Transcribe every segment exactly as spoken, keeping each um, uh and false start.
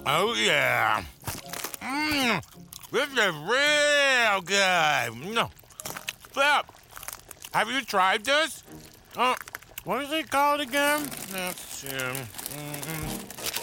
Oh, yeah. Mmm, this is real good. Mm. Flip, have you tried this? Uh, what is it called again? Let's see. Mm-mm.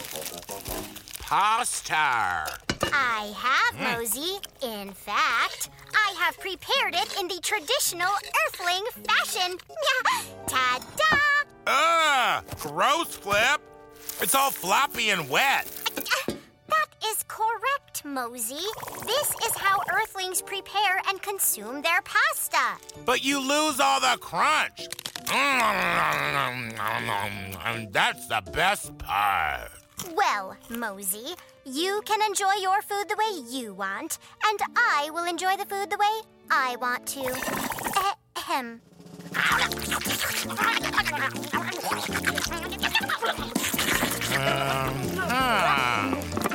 Pasta. I have, Mosey. In fact, I have prepared it in the traditional Earthling fashion. Ta-da! Ugh, gross, Flip. It's all floppy and wet. That is correct, Mosey. This is how Earthlings prepare and consume their pasta. But you lose all the crunch. And that's the best part. Well, Mosey, you can enjoy your food the way you want, and I will enjoy the food the way I want to. Ahem. Um, huh.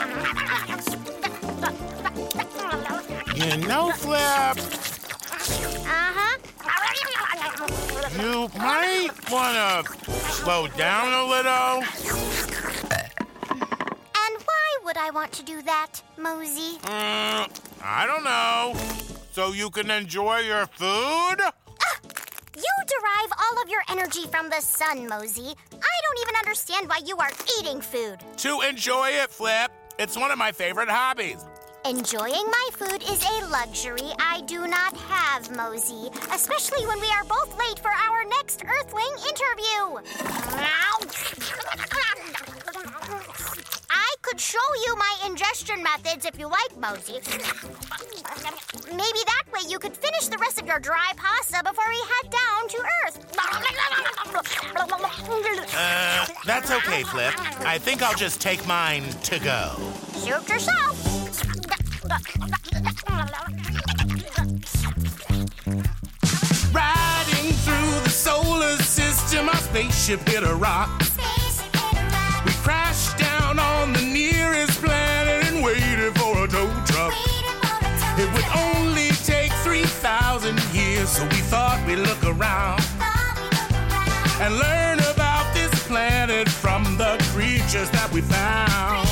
You know, Flip, Uh-huh. you might want to slow down a little. And why would I want to do that, Mosey? Mm, I don't know. So you can enjoy your food? You derive all of your energy from the sun, Mosey. I don't even understand why you are eating food. To enjoy it, Flip. It's one of my favorite hobbies. Enjoying my food is a luxury I do not have, Mosey, especially when we are both late for our next Earthling interview. I could show you my ingestion methods if you like, Mosey. Maybe that way you could finish the rest of your dry pasta before we head down to Earth. Uh, that's okay, Flip. I think I'll just take mine to go. Suit yourself. Riding through the solar system, our spaceship hit a rock. We crashed down on the nearest planet and waited for a tow truck. It would only take three thousand years, so we thought we'd look around and learn about this planet from the creatures that we found.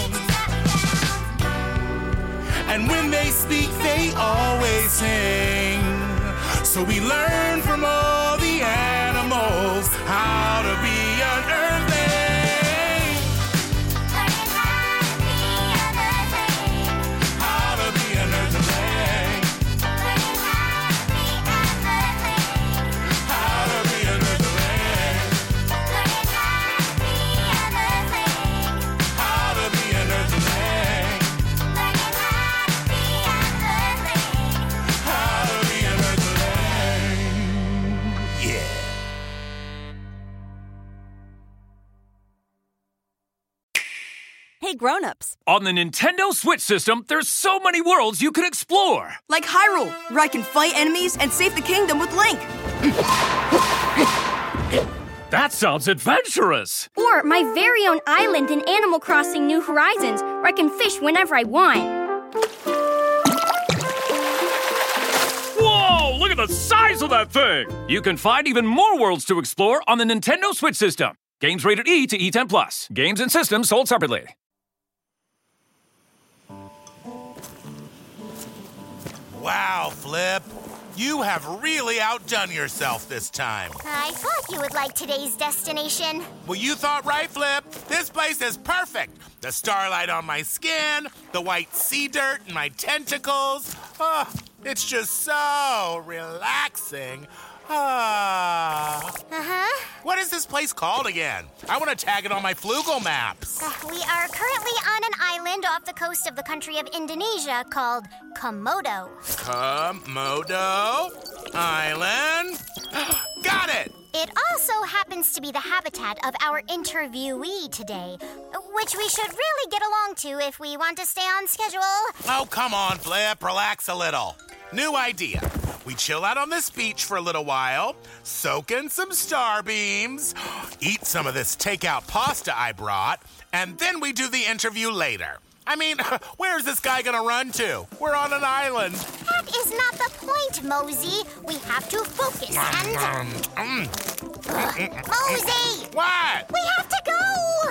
And when they speak, they always sing. So we learn from all the animals how to be an earthling. Learning how to be an earthling. How to be an earthling. Learning how to be an earthling. How to be an earthling. Learning how to be an earthling. How to be an earthling. Learning how to be an earthling. How to be an earthling. Yeah. Hey grown-ups, On the Nintendo Switch system, there's so many worlds you can explore. like Hyrule, where I can fight enemies and save the kingdom with Link. That sounds adventurous. Or my very own island in Animal Crossing New Horizons, where I can fish whenever I want. Whoa, look at the size of that thing. You can find even more worlds to explore on the Nintendo Switch system. Games rated E to E ten plus. Games and systems sold separately. Wow, Flip. You have really outdone yourself this time. I thought you would like today's destination. Well, you thought right, Flip. This place is perfect. The starlight on my skin, the white sea dirt in my tentacles. Oh, it's just so relaxing. Ah. Uh-huh. What is this place called again? I want to tag it on my Flugel maps. Uh, we are currently on an island off the coast of the country of Indonesia called Komodo. Komodo Island. Got it! It also happens to be the habitat of our interviewee today, which we should really get along to if we want to stay on schedule. Oh, come on, Flip. Relax a little. New idea. We chill out on this beach for a little while, soak in some star beams, eat some of this takeout pasta I brought, and then we do the interview later. I mean, where's this guy gonna run to? We're on an island. That is not the point, Mosey. We have to focus and... Mm. Ugh, Mosey! What? We have to go!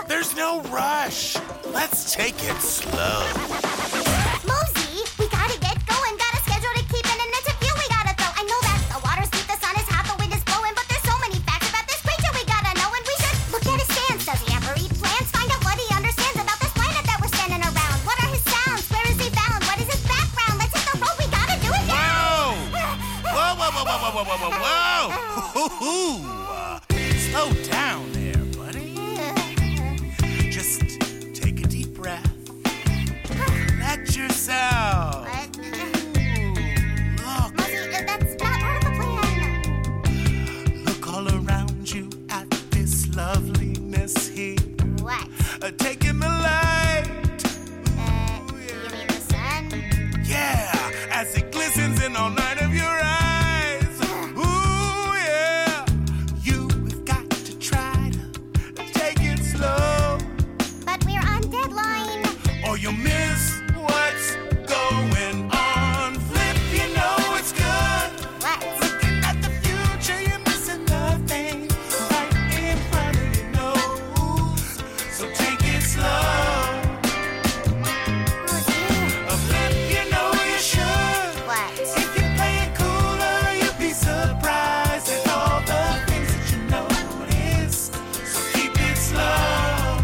There's no rush. Let's take it slow. Mosey, we gotta get going. Got a schedule to keep and an interview we gotta throw. I know that the water's deep, the sun is hot, the wind is blowing, but there's so many facts about this creature we gotta know, and we should look at his stance. Does he ever eat plants? Find out what he understands about this planet that we're standing around. What are his sounds? Where is he found? What is his background? Let's hit the road. We gotta do it now. Whoa! Whoa, whoa, whoa, whoa, whoa, whoa, whoa, whoa! Hoo-hoo-hoo. Uh, slow down there, buddy. Just take a deep breath. Let yourself. What? Look. Mosey, that's not part of the plan. Look all around you at this loveliness here. What? Uh, take in the light. Uh, Ooh, you yeah. mean the sun? Yeah, as it glistens in all night of your eyes. Ooh, yeah. You've got to try to take it slow, But we're on deadline. or you'll miss what's going on. Flip, you know it's good. What? Looking at the future, you're missing nothing right in front of your nose. So take it slow. Mosey, A flip, you know you should. what? If you play it cooler, you'll be surprised at all the things that you notice. So keep it slow.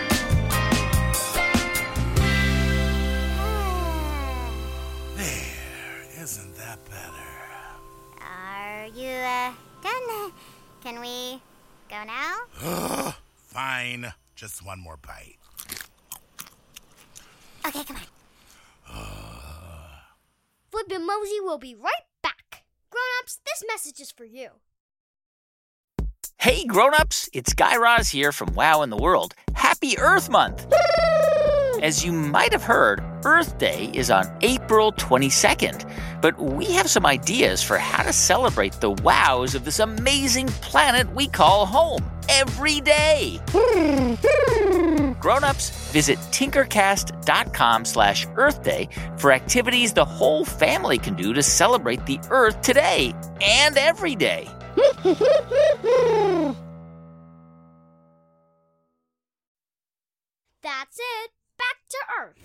There, isn't that better? Are you, uh, done? Can we go now? Fine, just one more bite. Okay, come on. Flip and Mosey will be right back. Grown-ups, this message is for you. Hey grown-ups, it's Guy Raz here from Wow in the World. Happy Earth Month! As you might have heard, Earth Day is on April twenty-second, but we have some ideas for how to celebrate the wows of this amazing planet we call home every day. Grown-ups, visit tinkercast.com slash Earth Day for activities the whole family can do to celebrate the Earth today and every day. That's it. Back to Earth.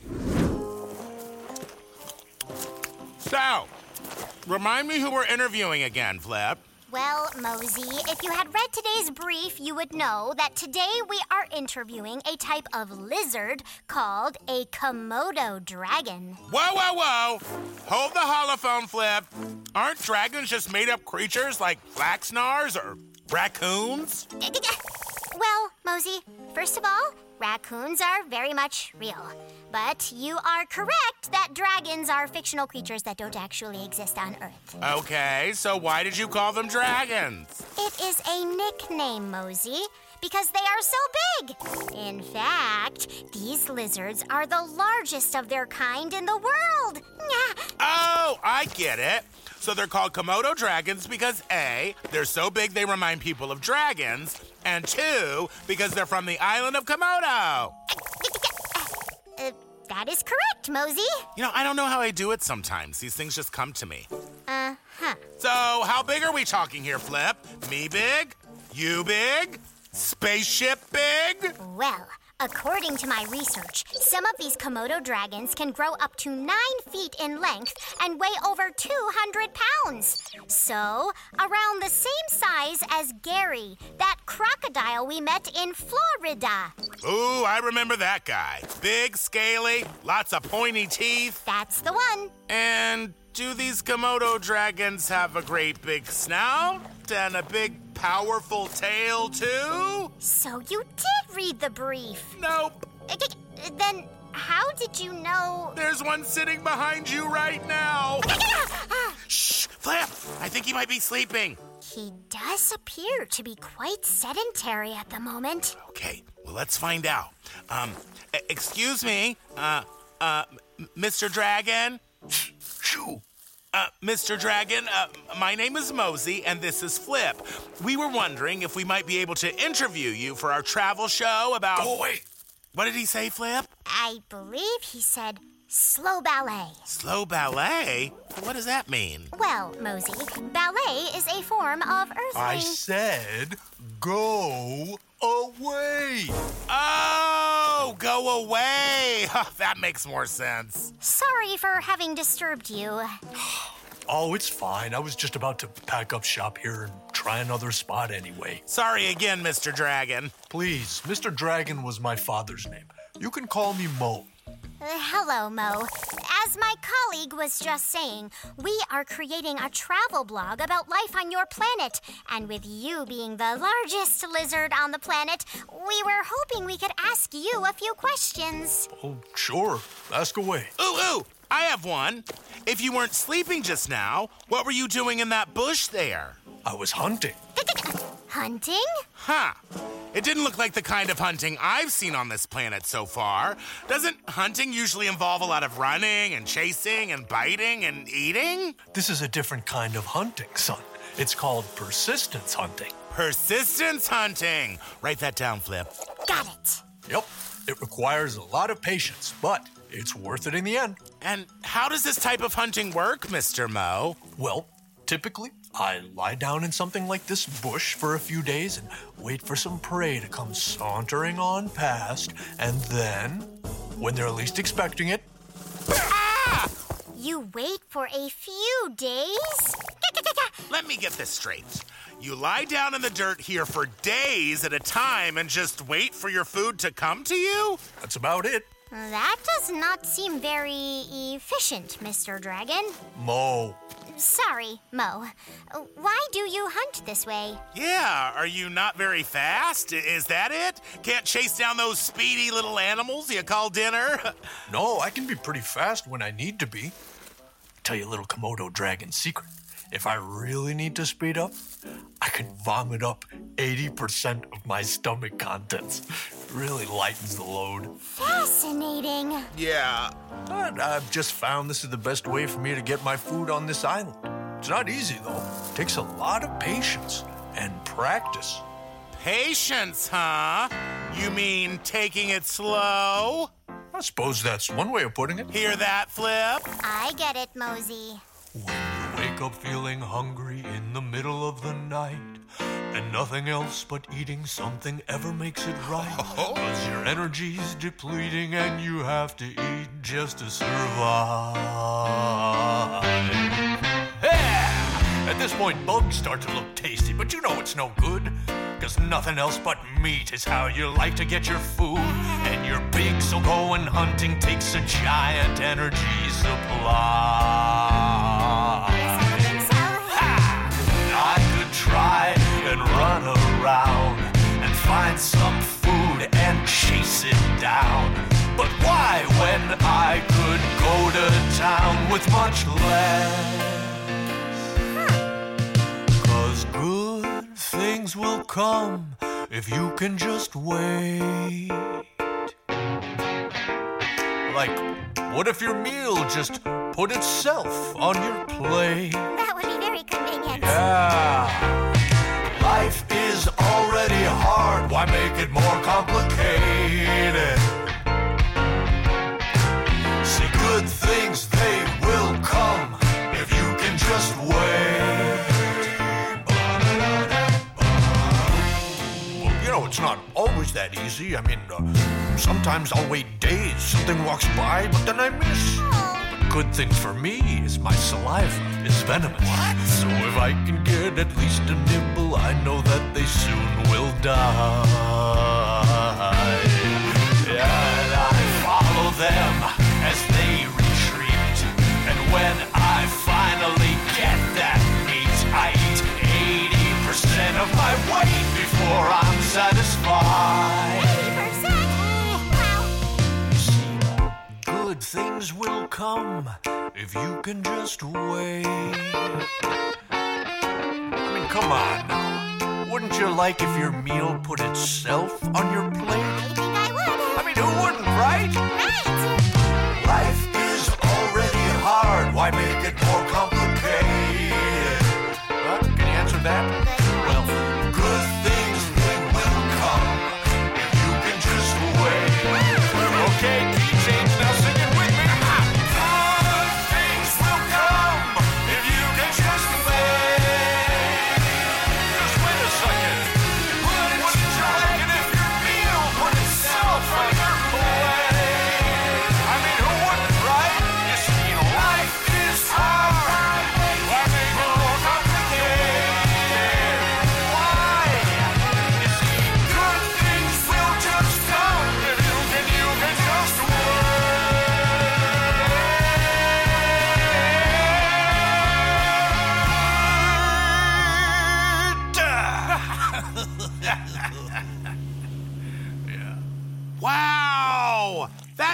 So, remind me who we're interviewing again, Flip. Well, Mosey, if you had read today's brief, you would know that today we are interviewing a type of lizard called a Komodo dragon. Whoa, whoa, whoa! Hold the holophone, Flip. Aren't dragons just made-up creatures like flaxnars or raccoons? Well, Mosey, first of all, raccoons are very much real. But you are correct that dragons are fictional creatures that don't actually exist on Earth. Okay, so why did you call them dragons? It is a nickname, Mosey, because they are so big. In fact, these lizards are the largest of their kind in the world. Oh, I get it. So they're called Komodo dragons because A, they're so big they remind people of dragons, and two, because they're from the island of Komodo. Uh, that is correct, Mosey. You know, I don't know how I do it sometimes. These things just come to me. Uh-huh. So, how big are we talking here, Flip? Me big? You big? Spaceship big? Well, according to my research, some of these Komodo dragons can grow up to nine feet in length and weigh over two hundred pounds. So, around the same size as Gary, that crocodile we met in Florida. Ooh, I remember that guy. Big, scaly, lots of pointy teeth. That's the one. And do these Komodo dragons have a great big snout and a big, powerful tail, too? So you did read the brief. Nope. Uh, Then how did you know? There's one sitting behind you right now. Shh, Flip. I think he might be sleeping. He does appear to be quite sedentary at the moment. Okay, well, let's find out. Um, e- excuse me, uh, uh, M- Mister Dragon? Shoo. Uh, Mister Dragon, uh, my name is Mosey, and this is Flip. We were wondering if we might be able to interview you for our travel show about... Go away. What did he say, Flip? I believe he said Slow ballet. Slow ballet? What does that mean? Well, Mosey, ballet is a form of earthling. I said go away. Oh, go away. That makes more sense. Sorry for having disturbed you. Oh, it's fine. I was just about to pack up shop here and try another spot anyway. Sorry again, Mister Dragon. Please, Mister Dragon was my father's name. You can call me Mo. Uh, hello, Mo. As my colleague was just saying, we are creating a travel blog about life on your planet. And with you being the largest lizard on the planet, we were hoping we could ask you a few questions. Oh, sure. Ask away. Ooh, ooh, I have one. If you weren't sleeping just now, what were you doing in that bush there? I was hunting. Hunting? Huh. It didn't look like the kind of hunting I've seen on this planet so far. Doesn't hunting usually involve a lot of running and chasing and biting and eating? This is a different kind of hunting, son. It's called persistence hunting. Persistence hunting. Write that down, Flip. Got it. Yep. It requires a lot of patience, but it's worth it in the end. And how does this type of hunting work, Mister Mo? Well, typically, I lie down in something like this bush for a few days and wait for some prey to come sauntering on past, and then, when they're least expecting it... Ah! You wait for a few days? Let me get this straight. You lie down in the dirt here for days at a time and just wait for your food to come to you? That's about it. That does not seem very efficient, Mister Dragon. Mo. Sorry, Mo. Why do you hunt this way? Yeah, are you not very fast? Is that it? Can't chase down those speedy little animals you call dinner? No, I can be pretty fast when I need to be. Tell you a little Komodo dragon secret. If I really need to speed up, I can vomit up eighty percent of my stomach contents. Really lightens the load. Fascinating. Yeah. But I've just found this is the best way for me to get my food on this island. It's not easy, though. It takes a lot of patience and practice. Patience, huh? You mean taking it slow? I suppose that's one way of putting it. Hear that, Flip? I get it, Mosey. When you wake up feeling hungry in the middle of the night, and nothing else but eating something ever makes it right, cause your energy's depleting and you have to eat just to survive. Yeah! At this point, bugs start to look tasty, but you know it's no good, cause nothing else but meat is how you like to get your food, and you're big, so going hunting takes a giant energy supply. I could try and run around and find some food and chase it down. But why when I could go to town with much less? Cause good things will come if you can just wait. Like, what if your meal just put itself on your plate? That would be very convenient. Yeah. Life is already hard. Why make it more complicated? See, good things, they will come if you can just wait. Well, you know, it's not always that easy. I mean, uh, sometimes I'll wait days. Something walks by, but then I miss. Good thing for me is my saliva is venomous. What? So if I can get at least a nibble, I know that they soon will die. And I follow them as they retreat. And when I finally get that meat, I eat eighty percent of my weight before I'm satisfied. eighty percent? Good things will come if you can just wait. I mean, come on now. Wouldn't you like if your meal put itself on your plate? I think I would. I mean, who wouldn't, right? Right. Life is already hard. Why make it more complicated? Huh? Can you answer that? Well, good things, they will come if you can just wait. Okay, key change now. Sing it with me.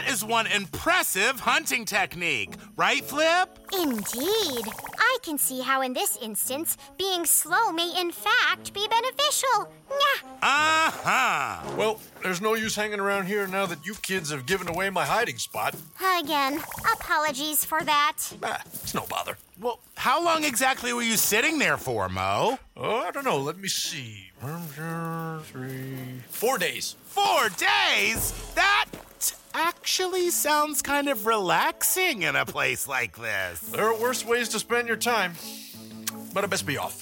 is one impressive hunting technique. Right, Flip? Indeed. I can see how in this instance, being slow may in fact be beneficial. Nyah. Uh-huh. Well, there's no use hanging around here now that you kids have given away my hiding spot. Again, apologies for that. Ah, it's no bother. Well, how long exactly were you sitting there for, Mo? Oh, I don't know. Let me see. Three, four days. Four days? That actually sounds kind of relaxing in a place like this. There are worse ways to spend your time, but I best be off.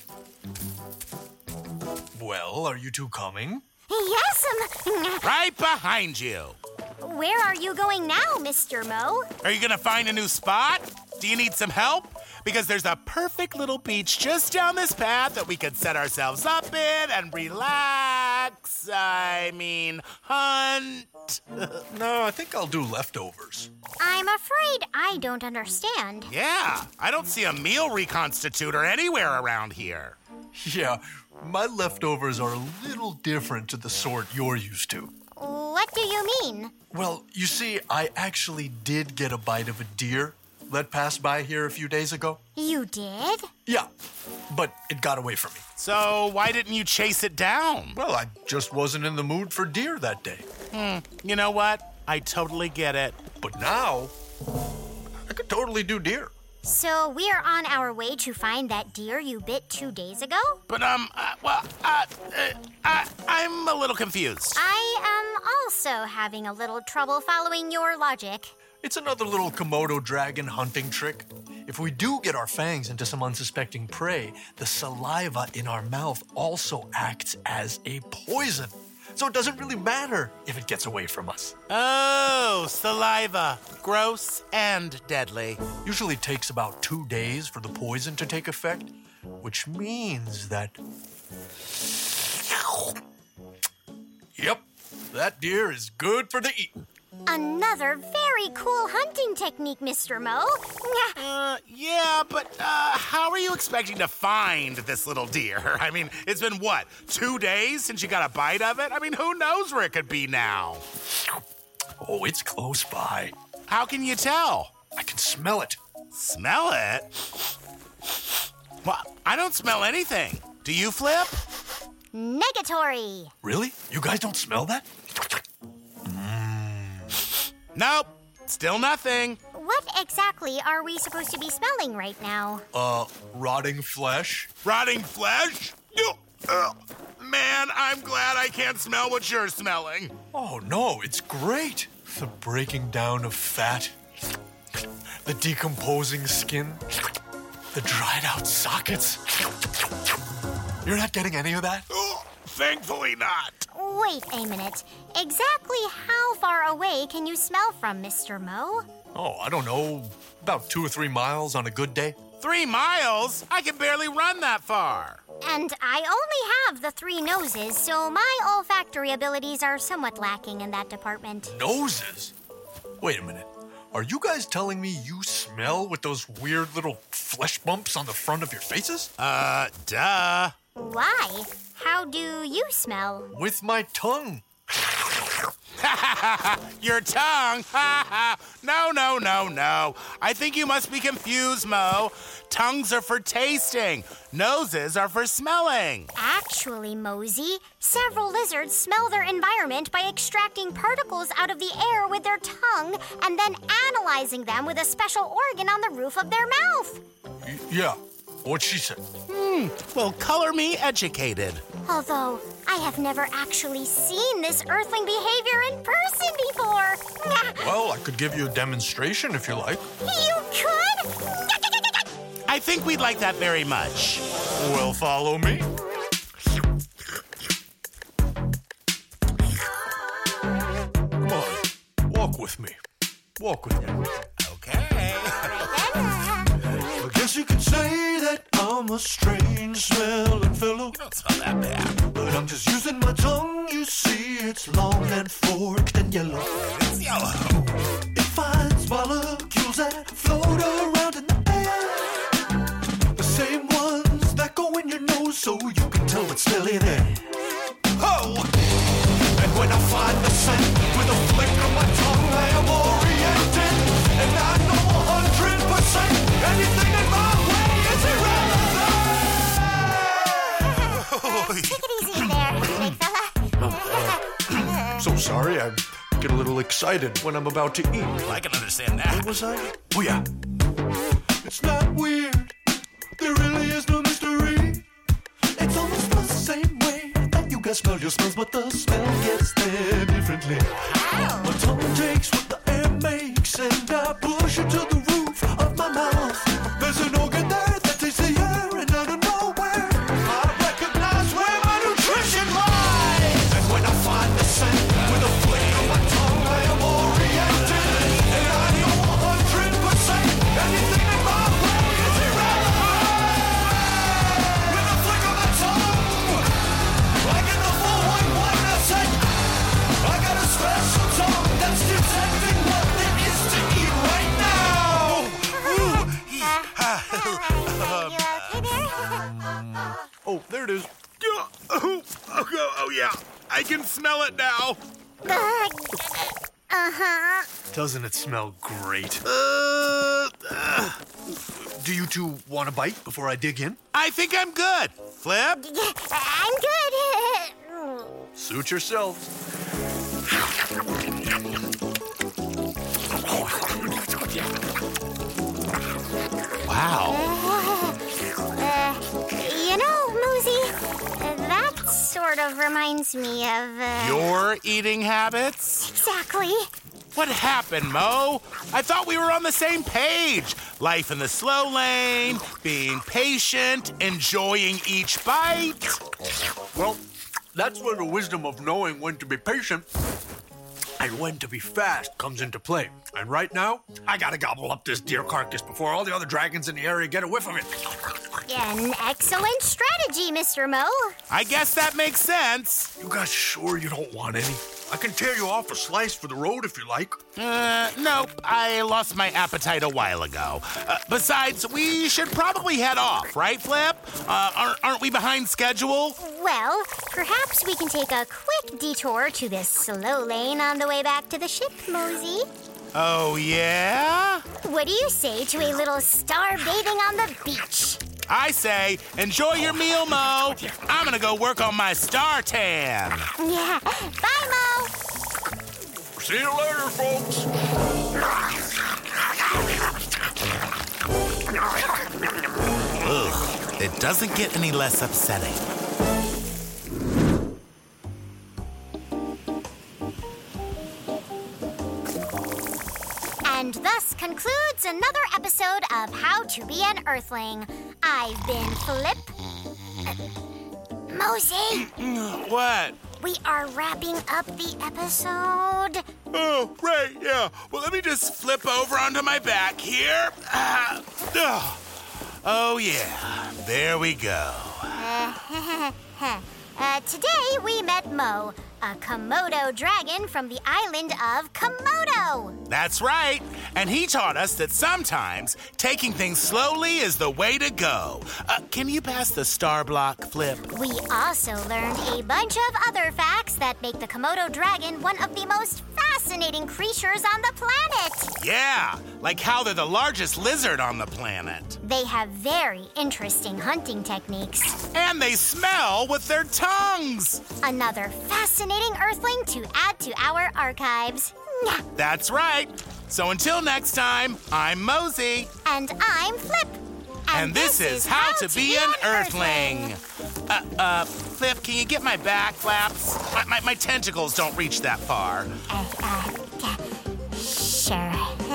Well, are you two coming? Yes, um, Right behind you. where are you going now, Mister Mo? Are you gonna find a new spot? Do you need some help? Because there's a perfect little beach just down this path that we could set ourselves up in and relax. I mean, hunt. No, I think I'll do leftovers. I'm afraid I don't understand. Yeah, I don't see a meal reconstitutor anywhere around here. Yeah, my leftovers are a little different to the sort you're used to. What do you mean? Well, you see, I actually did get a bite of a deer that passed by here a few days ago. You did? Yeah, but it got away from me. So why didn't you chase it down? Well, I just wasn't in the mood for deer that day. Hmm, you know what? I totally get it. But now, I could totally do deer. So we're on our way to find that deer you bit two days ago? But, um, uh, well, uh, uh, I, I'm a little confused. I am also having a little trouble following your logic. It's another little Komodo dragon hunting trick. If we do get our fangs into some unsuspecting prey, the saliva in our mouth also acts as a poison. So it doesn't really matter if it gets away from us. Oh, saliva. Gross and deadly. Usually takes about two days for the poison to take effect, which means that... Yep, that deer is good for the eating. Another very cool hunting technique, Mister Mo. Nyah. Uh, yeah, but, uh, how are you expecting to find this little deer? I mean, it's been, what, two days since you got a bite of it? I mean, who knows where it could be now? Oh, it's close by. How can you tell? I can smell it. Smell it? Well, I don't smell anything. Do you, Flip? Negatory. Really? You guys don't smell that? Nope. Still nothing. What exactly are we supposed to be smelling right now? Uh, rotting flesh. Rotting flesh? You, uh, man, I'm glad I can't smell what you're smelling. Oh, no, it's great. The breaking down of fat, the decomposing skin, the dried out sockets. You're not getting any of that? Oh, thankfully not. Wait a minute. Exactly how far away can you smell from, Mister Mo? Oh, I don't know. About two or three miles on a good day. Three miles? I can barely run that far. And I only have the three noses, so my olfactory abilities are somewhat lacking in that department. Noses? Wait a minute. Are you guys telling me you smell with those weird little flesh bumps on the front of your faces? Uh, duh. Why? How do you smell? With my tongue. Your tongue? No, no, no, no. I think you must be confused, Mo. Tongues are for tasting. Noses are for smelling. Actually, Mosey, several lizards smell their environment by extracting particles out of the air with their tongue and then analyzing them with a special organ on the roof of their mouth. Y- yeah, what she said. Hmm, well, color me educated. Although, I have never actually seen this earthling behavior in person before. Well, I could give you a demonstration if you like. You could? I think we'd like that very much. Well, follow me. Come on, walk with me. Walk with me. Okay. I guess you could say that I'm a strange smelling fellow. Don't smell that bad. But I'm just using my tongue, you see, it's long and forked and yellow. It's yellow. It finds molecules that float around in the air. The same ones that go in your nose so you can tell what's smelly there. Oh! And when I find the scent with a flick of my tongue, I am already Take it easy there, big fella. Oh, uh, so sorry, I get a little excited when I'm about to eat. I can understand that. What was I? Oh, yeah. It's not weird. There really is no mystery. It's almost the same way that you guys smell your smells, but the smell gets there differently. My tongue takes what the air makes, and I push it to the roof of my mouth. There's an organ there that takes the air, and out of nowhere, I recognize where my nutrition lies. And when I find the scent with a flick of my tongue, I am oriented, and I know one hundred percent anything in my way is irrelevant. With a flick of my tongue, I get the full one one percent. I got a special tongue that's detecting what there is to eat right now. Are you okay there? Oh, there it is. Oh, oh, oh, oh, yeah. I can smell it now. Uh-huh. Doesn't it smell great? Uh, uh, Do you two want a bite before I dig in? I think I'm good. Flip? I'm good. Suit yourselves. Wow. Uh, you know, Mosey, that sort of reminds me of, uh... Your eating habits? Exactly. What happened, Mo? I thought we were on the same page. Life in the slow lane, being patient, enjoying each bite. Well, that's where the wisdom of knowing when to be patient and when to be fast comes into play. And right now, I gotta gobble up this deer carcass before all the other dragons in the area get a whiff of it. An excellent strategy, Mister Mo. I guess that makes sense. You guys sure you don't want any? I can tear you off a slice for the road if you like. Uh, nope. I lost my appetite a while ago. Uh, besides, we should probably head off, right, Flip? Uh, aren't, aren't we behind schedule? Well, perhaps we can take a quick detour to this slow lane on the way back to the ship, Mosey. Oh, yeah? What do you say to a little star bathing on the beach? I say, enjoy your meal, Mo. I'm gonna go work on my star tan. Yeah. Bye, Mo. See you later, folks. Ugh, it doesn't get any less upsetting. And thus concludes another episode of How to Be an Earthling. I've been Flip. Uh, Mosey, What? we are wrapping up the episode. Oh, right, yeah. Well, let me just flip over onto my back here. Ah, oh. Oh, yeah. There we go. Uh, uh, today we met Mo, a Komodo dragon from the island of Komodo. That's right. And he taught us that sometimes taking things slowly is the way to go. Uh, can you pass the star block, Flip? We also learned a bunch of other facts that make the Komodo dragon one of the most fascinating creatures on the planet. Yeah, like how they're the largest lizard on the planet. They have very interesting hunting techniques. And they smell with their tongues. Another fascinating Earthling to add to our archives. Nyah. That's right. So until next time, I'm Mosey. And I'm Flip. And, this, is How to Be an Earthling. Uh, uh, Flip, can you get my back flaps? My, my, my tentacles don't reach that far. Uh, uh, yeah. Sure.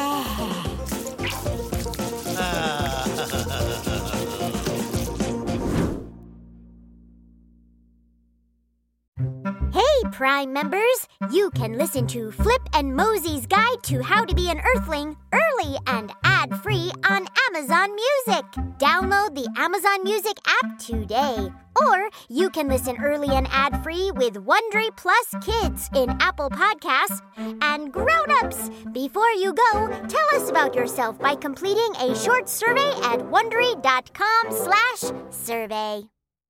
Hey, Prime members! You can listen to Flip and Mosey's Guide to How to Be an Earthling early and ad-free on Amazon Music. Download the Amazon Music app today. Or you can listen early and ad-free with Wondery Plus Kids in Apple Podcasts. And grown-ups, before you go, tell us about yourself by completing a short survey at Wondery.com slash survey.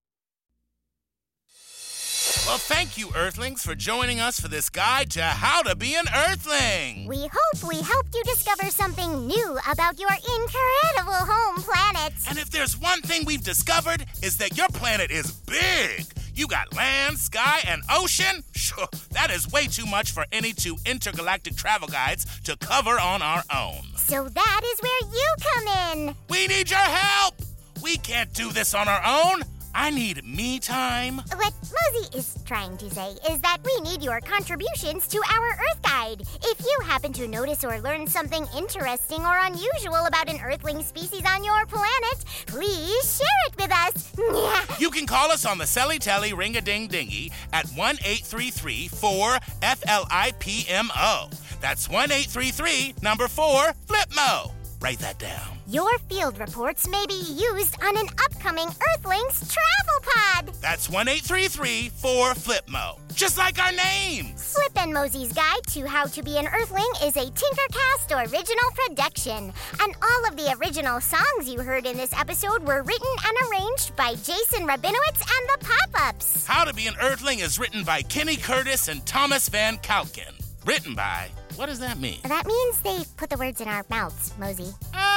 Well, thank you, Earthlings, for joining us for this guide to How to Be an Earthling. We hope we helped you discover something new about your incredible home planet. And if there's one thing we've discovered, is that your planet is big. You got land, sky, and ocean? Sure, that is way too much for any two intergalactic travel guides to cover on our own. So that is where you come in. We need your help! We can't do this on our own. I need me time. What Mosey is trying to say is that we need your contributions to our Earth Guide. If you happen to notice or learn something interesting or unusual about an Earthling species on your planet, please share it with us. You can call us on the Selly Telly Ring-a-Ding-Dingy at one eight three three four F L I P M O. That's one eight three three number four Flipmo. Write that down. Your field reports may be used on an upcoming Earthlings travel pod. That's one eight three three four Flipmo. Just like our names. Flip and Mosey's Guide to How to Be an Earthling is a Tinkercast original production. And all of the original songs you heard in this episode were written and arranged by Jason Rabinowitz and the Pop-Ups. How to Be an Earthling is written by Kenny Curtis and Thomas Van Kalken. Written by... What does that mean? That means they put the words in our mouths, Mosey.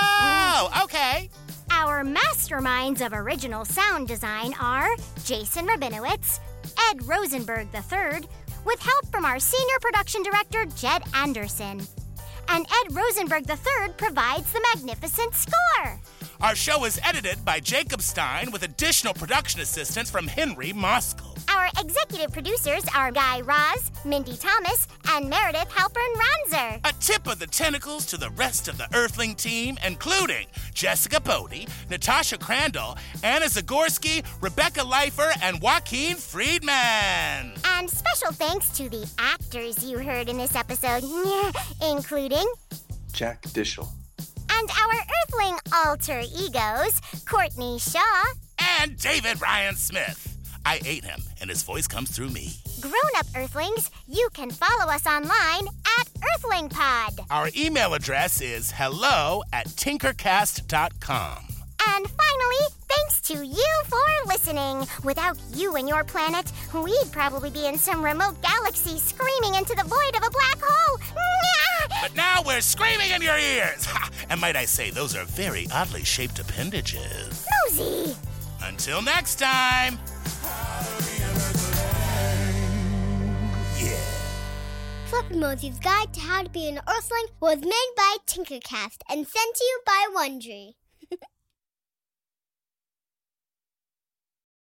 Oh, okay. Our masterminds of original sound design are Jason Rabinowitz, Ed Rosenberg the third, with help from our senior production director, Jed Anderson. And Ed Rosenberg the third provides the magnificent score. Our show is edited by Jacob Stein with additional production assistance from Henry Moskal. Our executive producers are Guy Raz, Mindy Thomas, and Meredith Halpern Ranzer. A tip of the tentacles to the rest of the Earthling team, including Jessica Bodie, Natasha Crandall, Anna Zagorski, Rebecca Leifer, and Joaquin Friedman. And special thanks to the actors you heard in this episode, including Jack Dishel. And our Earthling alter egos, Courtney Shaw and David Ryan Smith. I ate him, and his voice comes through me. Grown-up Earthlings, you can follow us online at EarthlingPod. Our email address is hello at tinkercast dot com. And finally, thanks to you for listening. Without you and your planet, we'd probably be in some remote galaxy screaming into the void of a black hole. But now we're screaming in your ears. And might I say, those are very oddly shaped appendages. Mosey! Until next time. Yeah. Flip and Mosey's Guide to How to Be an Earthling was made by Tinkercast and sent to you by Wondery.